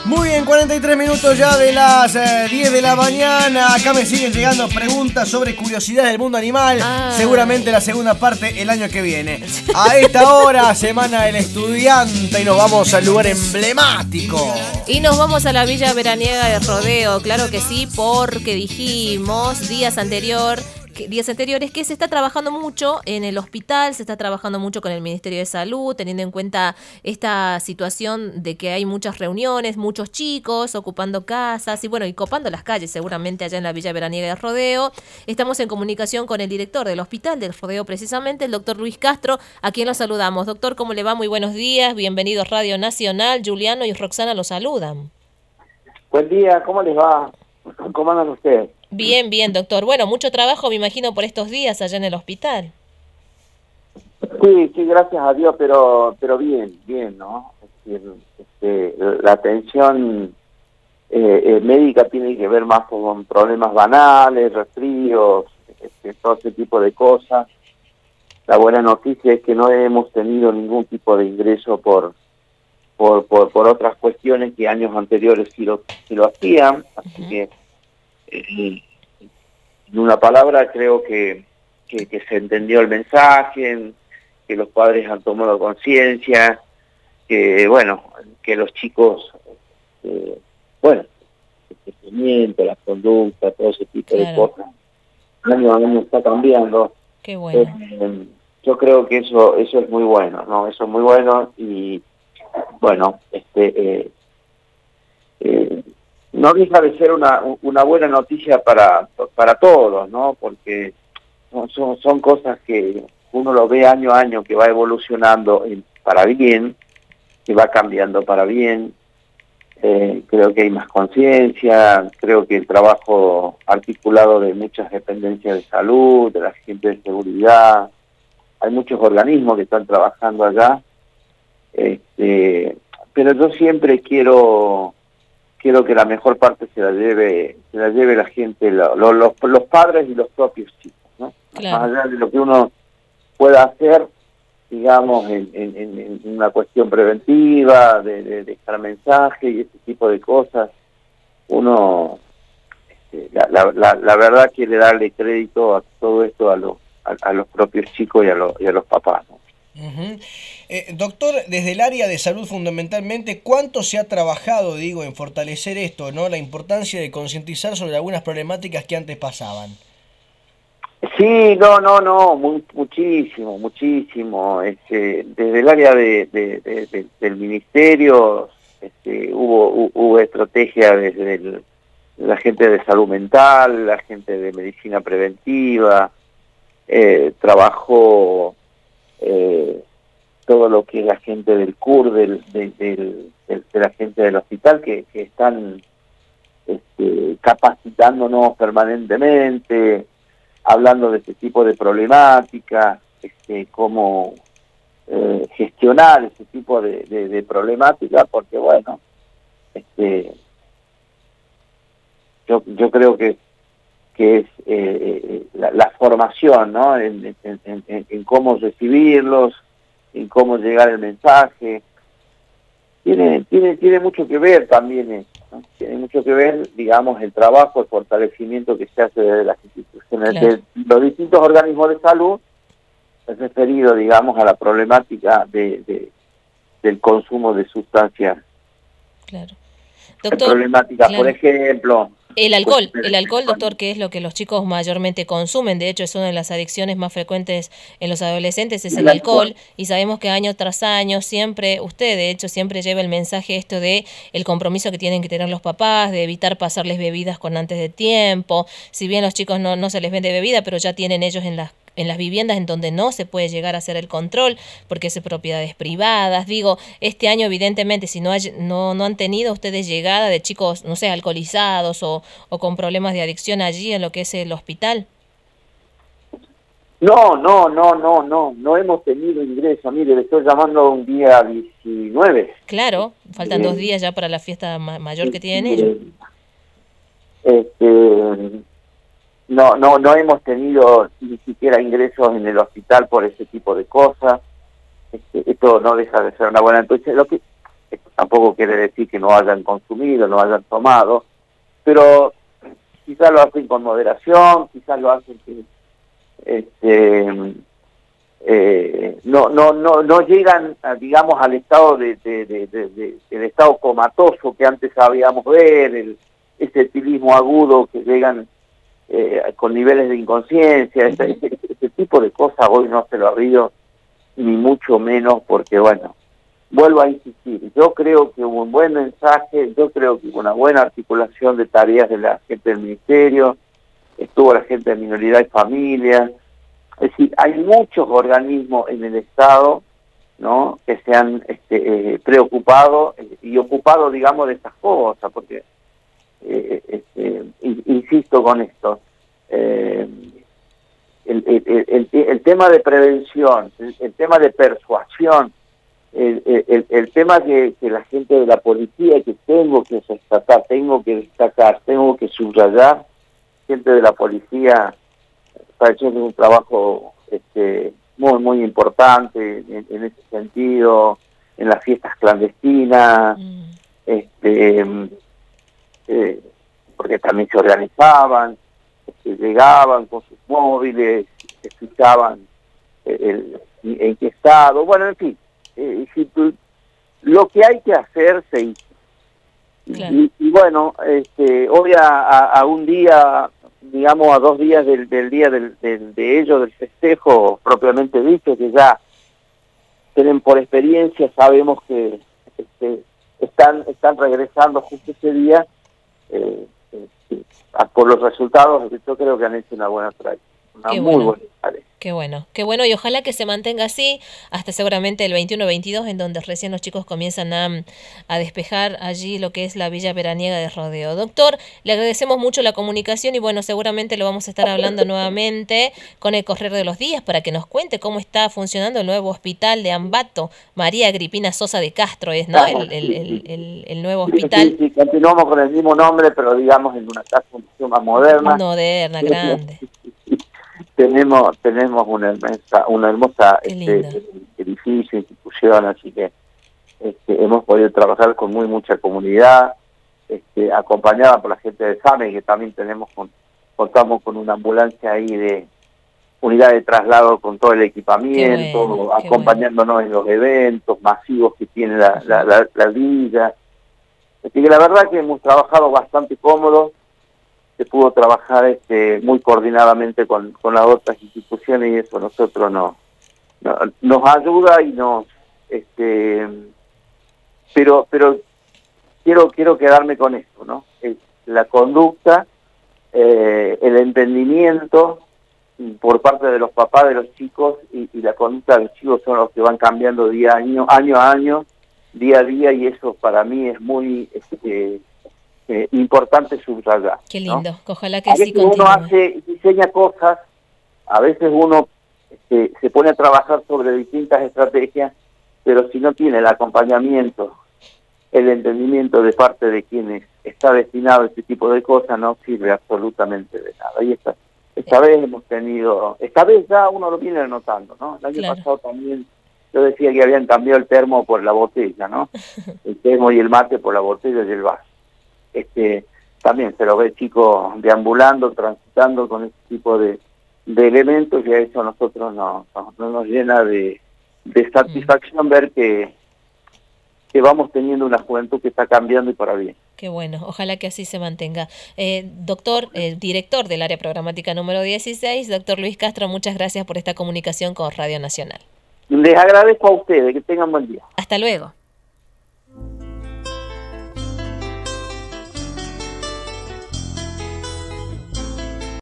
Muy bien, 43 minutos ya de las 10 de la mañana. Acá me siguen llegando preguntas sobre curiosidades del mundo animal. Seguramente la segunda parte el año que viene. A esta hora, Semana del Estudiante, y nos vamos al lugar emblemático. Y nos vamos a la Villa Veraniega de Rodeo, claro que sí, porque dijimos días anteriores que se está trabajando mucho en el hospital, se está trabajando mucho con el Ministerio de Salud, teniendo en cuenta esta situación de que hay muchas reuniones, muchos chicos ocupando casas y bueno, y copando las calles seguramente allá en la Villa Veraniega de Rodeo. Estamos en comunicación con el director del hospital del Rodeo precisamente, el doctor Luis Castro, a quien lo saludamos. Doctor, ¿cómo le va? Muy buenos días, bienvenido a Radio Nacional. Juliano y Roxana lo saludan. Buen día, ¿cómo les va? ¿Cómo andan ustedes? Bien, bien, doctor. Bueno, mucho trabajo, me imagino, por estos días allá en el hospital. Sí, gracias a Dios, pero bien, ¿no? Es decir, la atención médica tiene que ver más con problemas banales, resfríos, todo ese tipo de cosas. La buena noticia es que no hemos tenido ningún tipo de ingreso por otras cuestiones que años anteriores sí lo hacían, así que en una palabra creo que se entendió el mensaje, que los padres han tomado conciencia, que bueno, que los chicos, el crecimiento, la conducta, todo ese tipo de cosas, año a año está cambiando. Qué bueno. Yo creo que eso es muy bueno, ¿no? Eso es muy bueno y bueno, no deja de ser una buena noticia para todos, ¿no? Porque son cosas que uno lo ve año a año, que va evolucionando para bien, que va cambiando para bien. Creo que hay más conciencia, creo que el trabajo articulado de muchas dependencias de salud, de la gente de seguridad, hay muchos organismos que están trabajando allá, pero yo siempre quiero que la mejor parte se la lleve la gente, los padres y los propios chicos, ¿no? Claro. Más allá de lo que uno pueda hacer, digamos, en una cuestión preventiva, de dejar mensaje y ese tipo de cosas, uno, la verdad quiere darle crédito a todo esto a los propios chicos y a los papás, ¿no? Uh-huh. Doctor, desde el área de salud fundamentalmente, ¿cuánto se ha trabajado, en fortalecer esto, ¿no? La importancia de concientizar sobre algunas problemáticas que antes pasaban. Sí, no, muchísimo. Desde el área del ministerio hubo estrategia desde la gente de salud mental, la gente de medicina preventiva, trabajó todo lo que es la gente del CUR, de la gente del hospital, que están capacitándonos permanentemente, hablando de este tipo de problemáticas, cómo gestionar ese tipo de problemática, porque bueno, yo creo que es la formación, ¿no? En cómo recibirlos, en cómo llegar el mensaje. Tiene mucho que ver también eso, ¿no? Tiene mucho que ver, digamos, el trabajo, el fortalecimiento que se hace desde las instituciones, Claro, de los distintos organismos de salud, referido, digamos, a la problemática del consumo de sustancias. claro. Doctor, problemáticas, claro. por ejemplo... El alcohol, doctor, que es lo que los chicos mayormente consumen, de hecho es una de las adicciones más frecuentes en los adolescentes, es el alcohol, y sabemos que año tras año siempre, usted de hecho siempre lleva el mensaje esto de el compromiso que tienen que tener los papás, de evitar pasarles bebidas con antes de tiempo, si bien los chicos no se les vende bebida, pero ya tienen ellos en las viviendas en donde no se puede llegar a hacer el control porque es de propiedades privadas. Digo, este año evidentemente si no han tenido ustedes llegada de chicos, no sé, alcoholizados o con problemas de adicción allí en lo que es el hospital. No hemos tenido ingreso. Mire, le estoy llamando un día 19. Claro, faltan 2 días ya para la fiesta mayor que tienen ellos. No hemos tenido ni siquiera ingresos en el hospital por ese tipo de cosas. Esto no deja de ser una buena. Entonces, tampoco quiere decir que no hayan consumido, no hayan tomado, pero quizás lo hacen con moderación, quizás lo hacen que no llegan, digamos, al estado del estado comatoso que antes sabíamos ver, ese etilismo agudo que llegan con niveles de inconsciencia, ese tipo de cosas hoy no se lo ha habido, ni mucho menos, porque bueno, vuelvo a insistir, yo creo que hubo un buen mensaje, yo creo que hubo una buena articulación de tareas de la gente del Ministerio, estuvo la gente de Minoridad y Familia, es decir, hay muchos organismos en el Estado, ¿no?, que se han preocupado y ocupado, digamos, de estas cosas, porque, insisto con esto, el tema de prevención, el tema de persuasión, el tema que la gente de la policía, que tengo que destacar, tengo que subrayar, gente de la policía está haciendo un trabajo muy muy importante en ese sentido, en las fiestas clandestinas, porque también se organizaban, llegaban con sus móviles, escuchaban en qué estado, bueno, en fin, lo que hay que hacer se hizo. Claro. Y bueno, hoy a un día, digamos a 2 días del día de ellos, del festejo propiamente dicho, que ya tienen por experiencia, sabemos que están regresando justo ese día, por los resultados, yo creo que han hecho una buena tarea, una muy buena tarea. Qué bueno, y ojalá que se mantenga así hasta seguramente el 21-22, en donde recién los chicos comienzan a despejar allí lo que es la Villa Veraniega de Rodeo. Doctor, le agradecemos mucho la comunicación y bueno, seguramente lo vamos a estar hablando nuevamente con el correr de los días para que nos cuente cómo está funcionando el nuevo hospital de Ambato. María Agripina Sosa de Castro es, ¿no? El nuevo hospital. Sí, continuamos con el mismo nombre, pero digamos en una casa mucho más moderna. Moderna, grande. Tenemos una hermosa edificio, institución, así que hemos podido trabajar con mucha comunidad, acompañada por la gente de SAME, que también contamos con una ambulancia ahí de unidad de traslado con todo el equipamiento, acompañándonos en los eventos masivos que tiene la villa. Así que la verdad que hemos trabajado bastante cómodo. Se pudo trabajar muy coordinadamente con las otras instituciones y eso a nosotros nos ayuda y pero quiero quedarme con esto, ¿no? La conducta, el entendimiento por parte de los papás de los chicos y la conducta de los chicos son los que van cambiando año a año, día a día, y eso para mí es muy importante subrayar. Qué lindo, ¿no? Ojalá que a veces sí continúe. Uno diseña cosas, a veces uno se pone a trabajar sobre distintas estrategias, pero si no tiene el acompañamiento, el entendimiento de parte de quienes está destinado a este tipo de cosas, no sirve absolutamente de nada. Y esta vez esta vez ya uno lo viene notando, ¿no? El año pasado también yo decía que habían cambiado el termo por la botella, ¿no? El termo y el mate por la botella y el vaso. También se lo ve chicos deambulando, transitando con este tipo de elementos, y a eso a nosotros no nos llena de satisfacción ver que vamos teniendo una juventud que está cambiando y para bien. Qué bueno, ojalá que así se mantenga. Doctor, director del área programática número 16, doctor Luis Castro, muchas gracias por esta comunicación con Radio Nacional. Les agradezco a ustedes, que tengan buen día. Hasta luego.